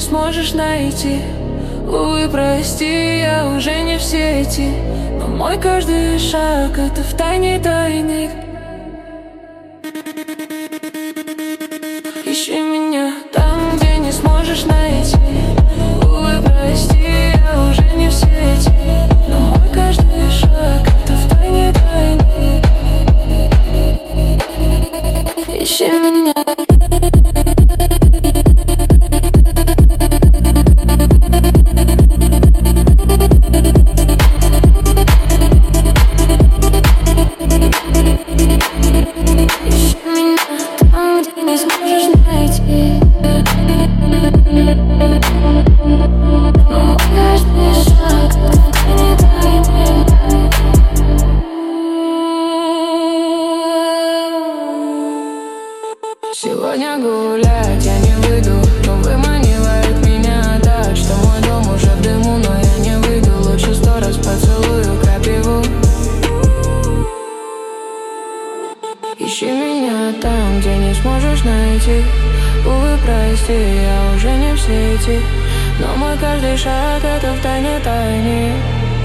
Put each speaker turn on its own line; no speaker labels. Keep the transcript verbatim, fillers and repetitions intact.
сможешь найти. Увы, прости, я уже не в сети, но мой каждый шаг — это в тайне тайник. Ищи меня там, где не сможешь найти. Увы, прости, я уже не в сети, но мой каждый шаг — это в тайне тайник. Ищи меня. Сегодня гулять я не выйду, но выманивает меня так, что мой дом уже в дыму, но я не выйду. Лучше сто раз поцелую крапиву. Ищи меня там, где не сможешь найти. Увы, прости, я уже не в сети, но мой каждый шаг — это в тайне тайник.